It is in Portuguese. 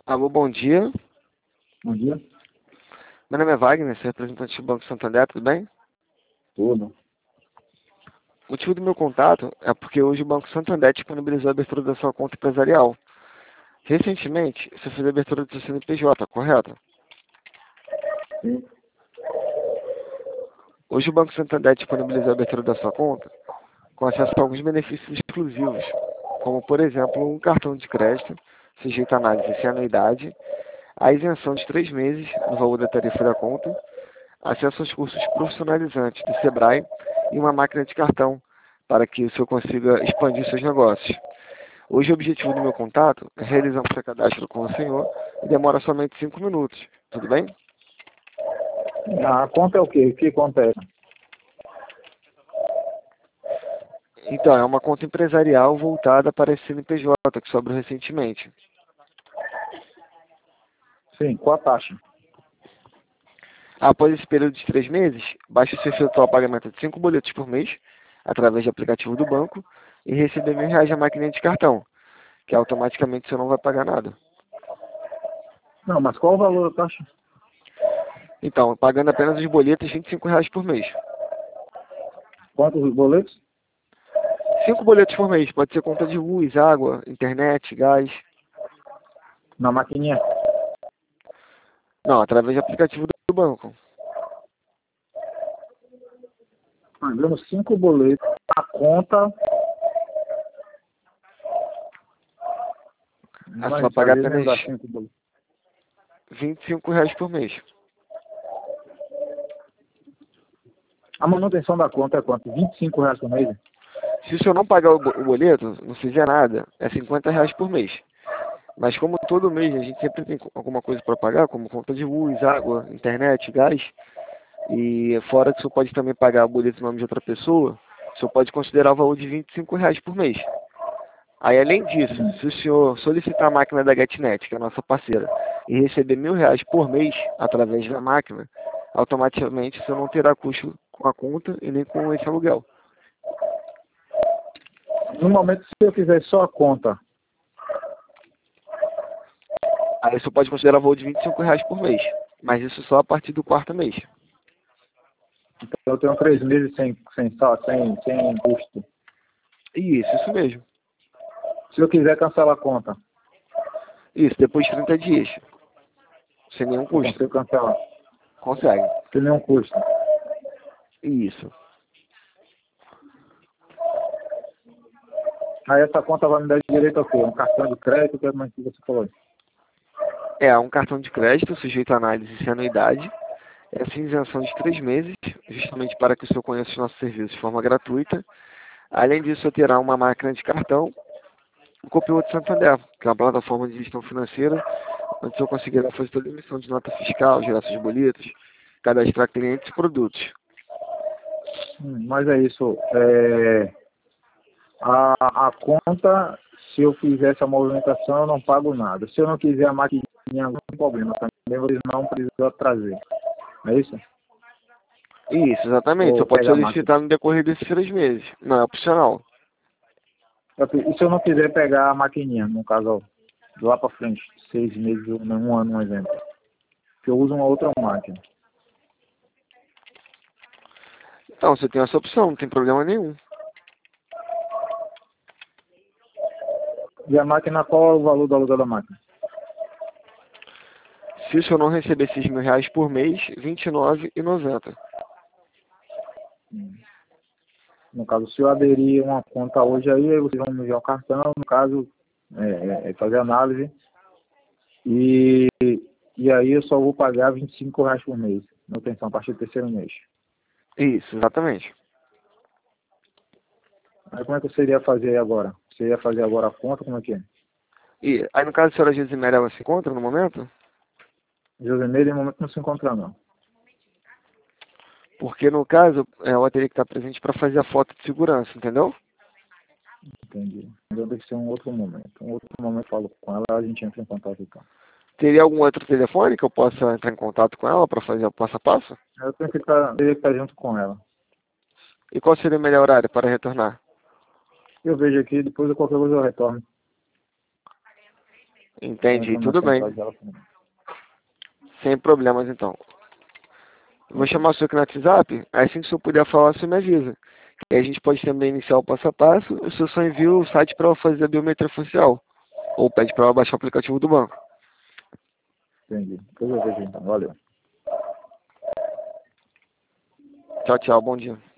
Alô, bom dia. Bom dia. Meu nome é Wagner, sou representante do Banco Santander, tudo bem? Tudo. O motivo do meu contato é porque hoje o Banco Santander disponibilizou a abertura da sua conta empresarial. Recentemente, você fez a abertura do seu CNPJ, correto? Sim. Hoje o Banco Santander disponibilizou a abertura da sua conta com acesso a alguns benefícios exclusivos, como, por exemplo, um cartão de crédito, sujeito a análise sem anuidade, a isenção de 3 meses no valor da tarifa da conta, acesso aos cursos profissionalizantes do Sebrae e uma máquina de cartão para que o senhor consiga expandir seus negócios. Hoje o objetivo do meu contato é realizar um pré-cadastro com o senhor e demora somente 5 minutos. Tudo bem? A conta é o quê? Que conta é essa? Então, é uma conta empresarial voltada para esse CNPJ que sobrou recentemente. Sim, qual a taxa? Após esse período de 3 meses, basta se efetuar o pagamento de 5 boletos por mês, através do aplicativo do banco, e receber R$ 1.000 na máquina de cartão, que automaticamente você não vai pagar nada. Não, mas qual o valor da taxa? Então, pagando apenas os boletos, R$ 25 por mês. Quantos boletos? 5 boletos por mês, pode ser conta de luz, água, internet, gás. Na maquininha? Não, através do aplicativo do banco. Pagando 5 boletos. A conta Aí você vai vai pagar saber apenas mesmo dar 5 boletos. R$ 25 por mês. A manutenção da conta é quanto? R$ 25 por mês? Se o senhor não pagar o boleto, não fizer nada, é R$ 50 por mês. Mas como todo mês a gente sempre tem alguma coisa para pagar, como conta de luz, água, internet, gás, e fora que o senhor pode também pagar o boleto em nome de outra pessoa, o senhor pode considerar o valor de R$ 25 por mês. Aí, além disso, se o senhor solicitar a máquina da GetNet, que é a nossa parceira, e receber R$ 1.000 por mês através da máquina, automaticamente o senhor não terá custo com a conta e nem com esse aluguel. No momento, se eu fizer só a conta, Aí o senhor pode considerar o valor de R$ 25 por mês, mas isso só a partir do quarto mês. então eu tenho 3 meses sem custo. Isso mesmo. Se eu quiser cancelar a conta, Isso, depois de 30 dias, sem nenhum eu custo. consigo cancelar. Consegue. Sem nenhum custo. Isso. Aí essa conta vai me dar direito ao quê? Um cartão de crédito, que é mais que você falou. É um cartão de crédito sujeito a análise sem anuidade. Essa isenção de 3 meses, justamente para que o senhor conheça os nossos serviços de forma gratuita. Além disso, eu terá uma máquina de cartão, o Copiloto Santander, que é uma plataforma de gestão financeira, onde o senhor conseguirá fazer toda a emissão de nota fiscal, gerar seus boletos, cadastrar clientes e produtos. Mas é isso. A conta, se eu fizesse a movimentação, eu não pago nada. Se eu não quiser a maquininha, não tem problema. Também vocês não precisam trazer. É isso? Isso, exatamente. Você Ou pode pega a máquina. solicitar no decorrer desses 3 meses. Não é opcional. E se eu não quiser pegar a maquininha, no caso, lá para frente, 6 meses, um ano, um exemplo, que eu uso uma outra máquina. Então, você tem essa opção, não tem problema nenhum. E a máquina, qual é o valor do aluguel da máquina? Se o senhor não receber esses R$ 1.000 por mês, R$ 29,90. No caso, se eu aderir uma conta hoje aí vocês vão me enviar o cartão, no caso, fazer análise. E, e aí eu só vou pagar R$ 25 por mês. Manutenção a partir do terceiro mês. Isso, exatamente. Aí como é que você iria fazer agora? Você ia fazer agora a conta, como é que é? E aí, no caso, a senhora Gesiméria, ela se encontra no momento? Josemeira, em momento não se encontra não. Porque, no caso, ela teria que estar presente para fazer a foto de segurança, entendeu? Entendi. Então tem que ser um outro momento. Um outro momento eu falo com ela, a gente entra em contato então. Teria algum outro telefone que eu possa entrar em contato com ela para fazer o passo a passo? Eu teria que estar junto com ela. E qual seria o melhor horário para retornar? Eu vejo aqui, depois de qualquer coisa eu retorno. Entendi, Então, tudo na bem. central de relacionamento. Sem problemas, então. Eu vou chamar o senhor aqui no WhatsApp, aí assim que o senhor puder falar, o senhor me avisa. E aí a gente pode também iniciar o passo a passo, o senhor só envia o site para fazer a biometria facial. Ou pede para baixar o aplicativo do banco. Entendi. Depois eu vejo então. Valeu. Tchau, tchau, bom dia.